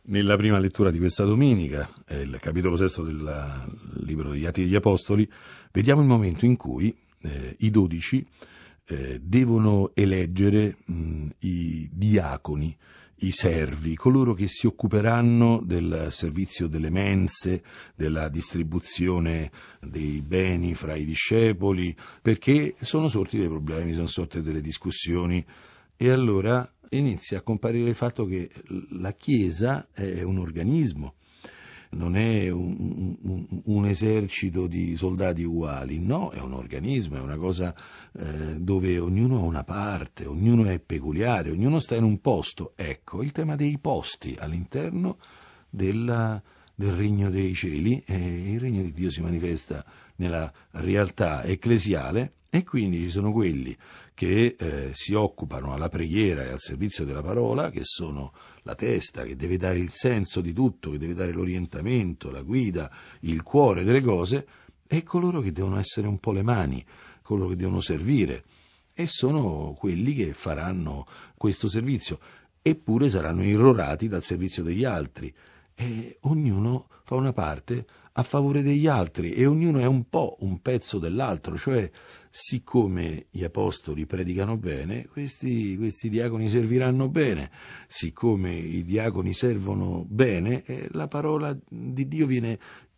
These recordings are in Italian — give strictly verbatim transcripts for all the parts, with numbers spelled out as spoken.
Nella prima lettura di questa domenica, è il capitolo sesto del libro degli Atti degli Apostoli, vediamo il momento in cui eh, i dodici eh, devono eleggere mh, i diaconi, i servi, coloro che si occuperanno del servizio delle mense, della distribuzione dei beni fra i discepoli, perché sono sorti dei problemi, sono sorte delle discussioni, e allora inizia a comparire il fatto che la Chiesa è un organismo, non è un, un, un esercito di soldati uguali, no, è un organismo, è una cosa eh, dove ognuno ha una parte, ognuno è peculiare, ognuno sta in un posto. Ecco, il tema dei posti all'interno della, del regno dei cieli, e il regno di Dio si manifesta nella realtà ecclesiale, e quindi ci sono quelli che eh, si occupano alla preghiera e al servizio della parola, che sono la testa, che deve dare il senso di tutto, che deve dare l'orientamento, la guida, il cuore delle cose, e coloro che devono essere un po' le mani, coloro che devono servire, e sono quelli che faranno questo servizio, eppure saranno irrorati dal servizio degli altri, e ognuno fa una parte a favore degli altri, e ognuno è un po' un pezzo dell'altro, cioè siccome gli apostoli predicano bene, questi, questi diaconi serviranno bene, siccome i diaconi servono bene, eh, la parola di Dio viene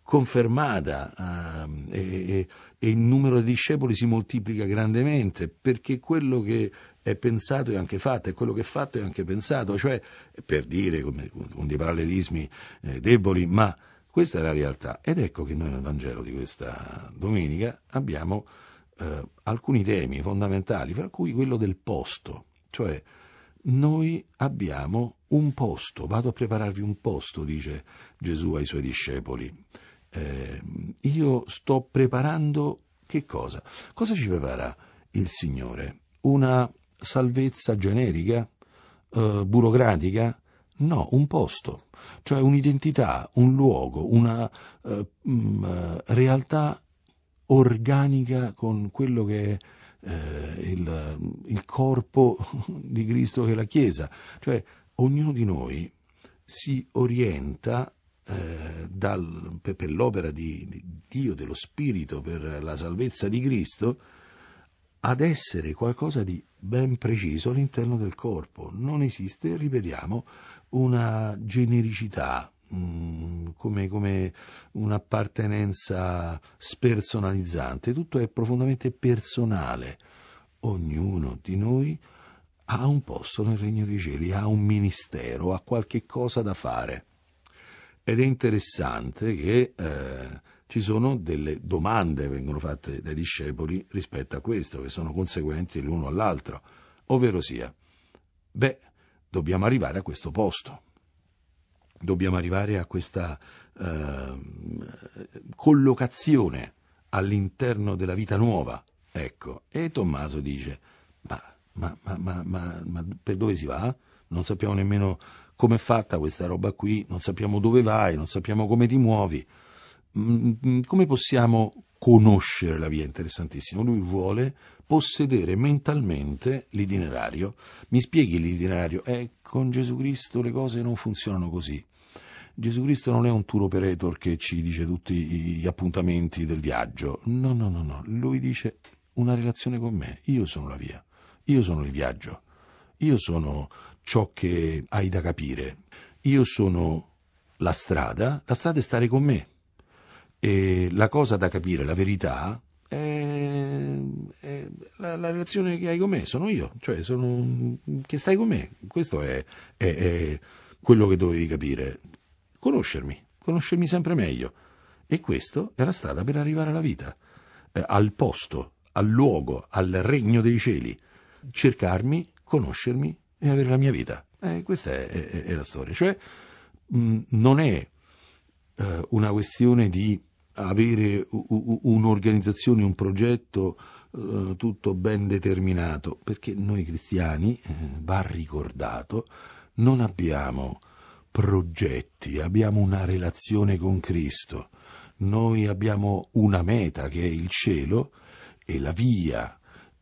confermata eh, e, e il numero dei discepoli si moltiplica grandemente, perché quello che è pensato è anche fatto, e quello che è fatto è anche pensato, cioè, per dire, come, con dei parallelismi eh, deboli, ma questa è la realtà. Ed ecco che noi nel Vangelo di questa domenica abbiamo eh, alcuni temi fondamentali, fra cui quello del posto, cioè noi abbiamo un posto, vado a prepararvi un posto, dice Gesù ai suoi discepoli. Eh, io sto preparando che cosa? Cosa ci prepara il Signore? Una salvezza generica, eh, burocratica? No, un posto, cioè un'identità, un luogo, una eh, mh, realtà organica con quello che è eh, il, il corpo di Cristo, che è la Chiesa. Cioè ognuno di noi si orienta eh, dal, per, per l'opera di, di Dio, dello Spirito, per la salvezza di Cristo, ad essere qualcosa di ben preciso all'interno del corpo. Non esiste, ripetiamo, una genericità, mh, come, come un'appartenenza spersonalizzante. Tutto è profondamente personale. Ognuno di noi ha un posto nel regno dei cieli, ha un ministero, ha qualche cosa da fare. Ed è interessante che eh, ci sono delle domande che vengono fatte dai discepoli rispetto a questo, che sono conseguenti l'uno all'altro, ovvero sia, beh, dobbiamo arrivare a questo posto, dobbiamo arrivare a questa eh, collocazione all'interno della vita nuova, ecco. E Tommaso dice, ma, ma, ma, ma, ma, ma per dove si va? Non sappiamo nemmeno come è fatta questa roba qui, non sappiamo dove vai, non sappiamo come ti muovi. Come possiamo conoscere la via? Interessantissimo. Lui vuole possedere mentalmente l'itinerario. Mi spieghi l'itinerario? Eh, con Gesù Cristo le cose non funzionano così. Gesù Cristo non è un tour operator che ci dice tutti gli appuntamenti del viaggio. No, no, no, no. Lui dice una relazione con me. Io sono la via. Io sono il viaggio. Io sono ciò che hai da capire. Io sono la strada. La strada è stare con me. E la cosa da capire, la verità, è, è la, la relazione che hai con me, sono io, cioè sono che stai con me. Questo è, è, è quello che dovevi capire. Conoscermi, conoscermi sempre meglio. E questa è la strada per arrivare alla vita, eh, al posto, al luogo, al regno dei cieli. Cercarmi, conoscermi e avere la mia vita. Eh, questa è, è, è la storia. Cioè, mh, non è eh, una questione di avere un'organizzazione, un progetto eh, tutto ben determinato, perché noi cristiani, eh, va ricordato, non abbiamo progetti, abbiamo una relazione con Cristo. Noi abbiamo una meta che è il cielo, e la via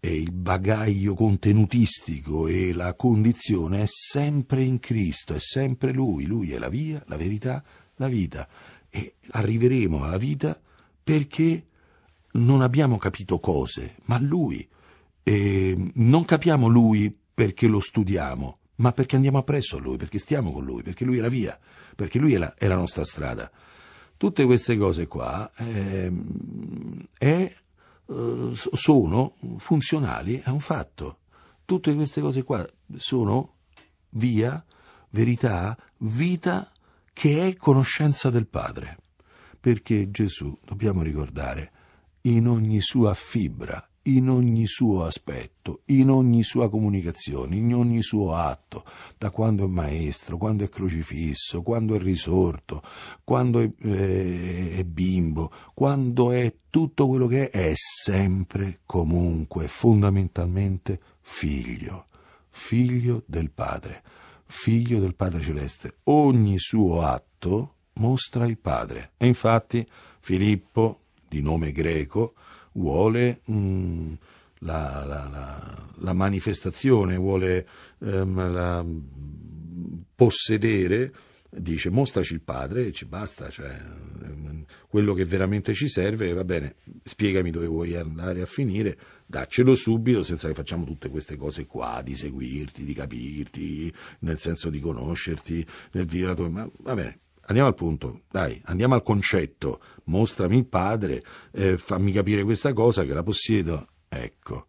e il bagaglio contenutistico e la condizione è sempre in Cristo, è sempre Lui. Lui è la via, la verità, la vita. E arriveremo alla vita perché non abbiamo capito cose, ma Lui. E non capiamo Lui perché lo studiamo, ma perché andiamo appresso a Lui, perché stiamo con Lui, perché Lui è la via, perché Lui è la, è la nostra strada. Tutte queste cose qua eh, è, eh, sono funzionali a un fatto. Tutte queste cose qua sono via, verità, vita, che è conoscenza del Padre. Perché Gesù, dobbiamo ricordare, in ogni sua fibra, in ogni suo aspetto, in ogni sua comunicazione, in ogni suo atto, da quando è maestro, quando è crocifisso, quando è risorto, quando è, eh, è bimbo, quando è tutto quello che è, è sempre, comunque, fondamentalmente figlio, figlio del Padre, figlio del Padre Celeste. Ogni suo atto mostra il Padre. E infatti Filippo, di nome greco, vuole mh, la, la, la, la manifestazione, vuole ehm, la, possedere, dice mostraci il Padre e ci basta, cioè ehm, quello che veramente ci serve, va bene, spiegami dove vuoi andare a finire, daccelo subito senza che facciamo tutte queste cose qua, di seguirti, di capirti, nel senso di conoscerti, nel vivere la tua... Ma, va bene. Andiamo al punto, dai, andiamo al concetto, mostrami il Padre, eh, fammi capire questa cosa che la possiedo. Ecco,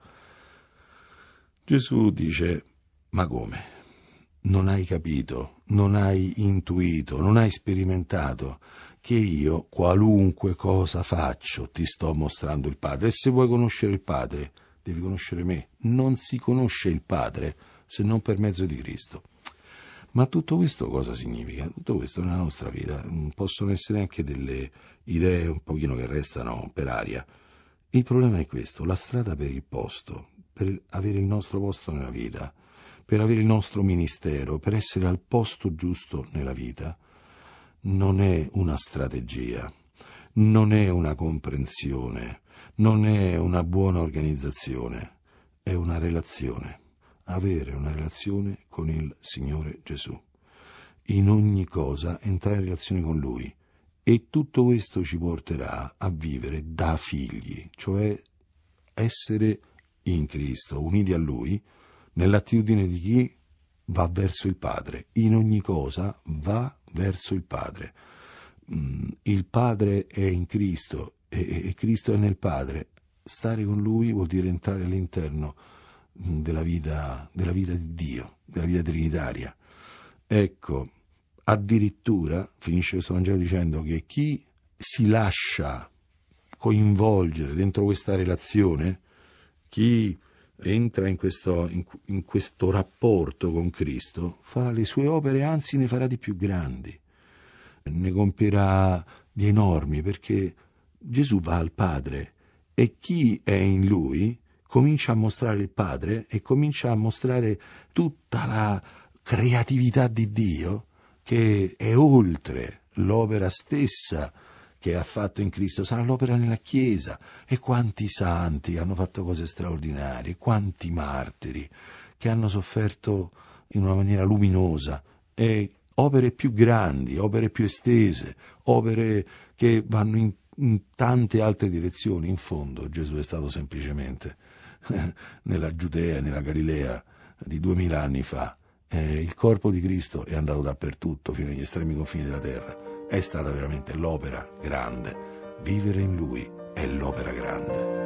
Gesù dice, ma come? Non hai capito, non hai intuito, non hai sperimentato che io qualunque cosa faccio ti sto mostrando il Padre. E se vuoi conoscere il Padre, devi conoscere me. Non si conosce il Padre se non per mezzo di Cristo. Ma tutto questo cosa significa? Tutto questo nella nostra vita possono essere anche delle idee un pochino che restano per aria. Il problema è questo, la strada per il posto, per avere il nostro posto nella vita, per avere il nostro ministero, per essere al posto giusto nella vita, non è una strategia, non è una comprensione, non è una buona organizzazione, è una relazione. Avere una relazione con il Signore Gesù. In ogni cosa entrare in relazione con Lui. E tutto questo ci porterà a vivere da figli, cioè essere in Cristo, uniti a Lui, nell'attitudine di chi va verso il Padre. In ogni cosa va verso il Padre. Il Padre è in Cristo e Cristo è nel Padre. Stare con Lui vuol dire entrare all'interno della vita, della vita di Dio, della vita trinitaria. Ecco, addirittura finisce questo Vangelo dicendo che chi si lascia coinvolgere dentro questa relazione, chi entra in questo, in, in questo rapporto con Cristo, farà le sue opere, anzi ne farà di più grandi, ne compierà di enormi, perché Gesù va al Padre e chi è in Lui comincia a mostrare il Padre e comincia a mostrare tutta la creatività di Dio che è oltre l'opera stessa che ha fatto in Cristo, sarà l'opera nella Chiesa. E quanti santi hanno fatto cose straordinarie, quanti martiri che hanno sofferto in una maniera luminosa, e opere più grandi, opere più estese, opere che vanno in, in tante altre direzioni. In fondo Gesù è stato semplicemente nella Giudea, nella Galilea di duemila anni fa. Eh, il corpo di Cristo è andato dappertutto, fino agli estremi confini della terra. È stata veramente l'opera grande. Vivere in Lui è l'opera grande.